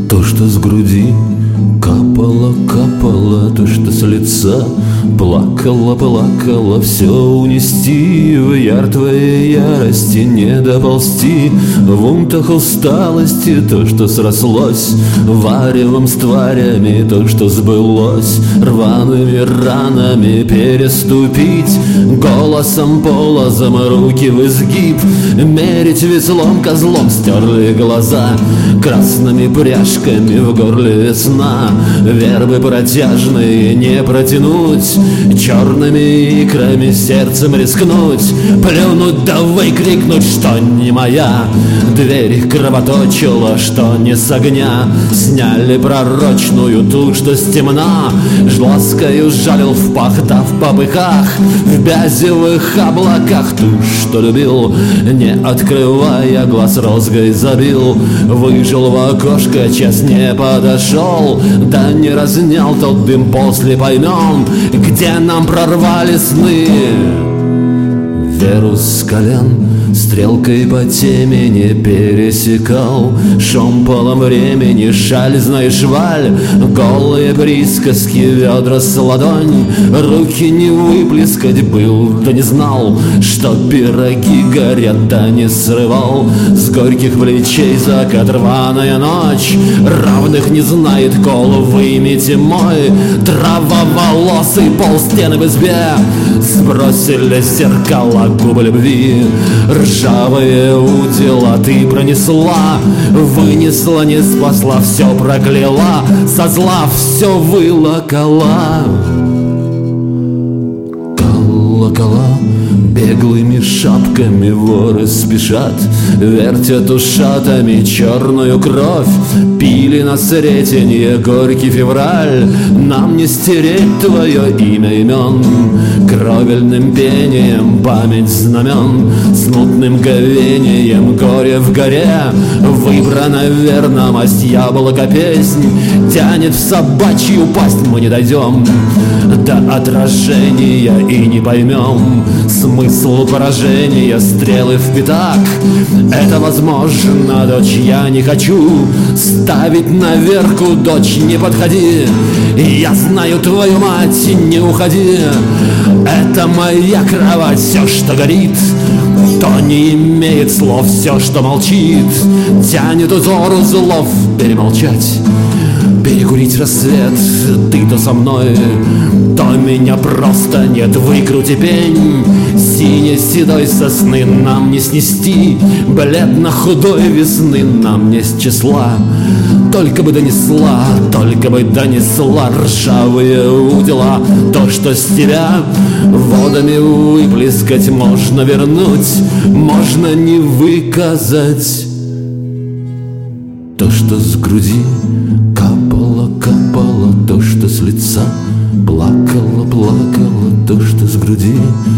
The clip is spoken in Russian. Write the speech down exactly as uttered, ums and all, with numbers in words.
То, что с груди капало, капало, то, что с лица плакала, плакала, все унести в яр твоей ярости, не доползти в умтах усталости. То, что срослось варевом с тварями, то, что сбылось рваными ранами, переступить голосом полозом руки в изгиб, мерить веслом козлом стерлые глаза, красными пряжками в горле весна, вербы протяжные не протянуть, черными икрами сердцем рискнуть, плюнуть да выкрикнуть, что не моя. Дверь кровоточила, что не с огня, сняли пророчную ту, что с темна, жласкою жалил в пах да в попыхах, в бязевых облаках ту, что любил, не открывая глаз розгой забил, выжил в окошко, час не подошел, да не разнял тот дым, после поймем, где нам прорвали сны. Веру с колен стрелкой по темени пересекал, шомполом времени шаль, знаешь, валь, голые присказки, ведра с ладонь, руки не выплескать был, да не знал, что пироги горят, да не срывал с горьких плечей закат, рваная ночь, равных не знает кол, вымите мой травоволосый пол, стены в избе сбросили зеркала губы любви, ржавые удила ты пронесла, вынесла, не спасла, все прокляла, со зла все вылокала. Колокола беглыми шапками воры спешат, вертят ушатами черную кровь, пили на сретенье горький февраль. Нам не стереть твое имя имен, кровельным пением память знамен, смутным говением горе в горе. Выбрана верно масть яблоко песнь, тянет в собачью пасть, мы не дойдем до отражения и не поймем смысл поражения, стрелы в пятак. Это возможно, дочь, я не хочу ставить наверху, дочь, не подходи. Я знаю твою мать, не уходи. Это моя кровать, все, что горит, то не имеет слов, все, что молчит, тянет узор узлов перемолчать, перекурить рассвет. Ты то со мной, то меня просто нет, выкрути пень сине-седой сосны, нам не снести бледно-худой весны, нам не с числа. Только бы донесла, только бы донесла ржавые удила. То, что с тебя водами выплескать, можно вернуть, можно не выказать. То, что с груди капало, капало, то, что с лица плакало, плакало, то, что с груди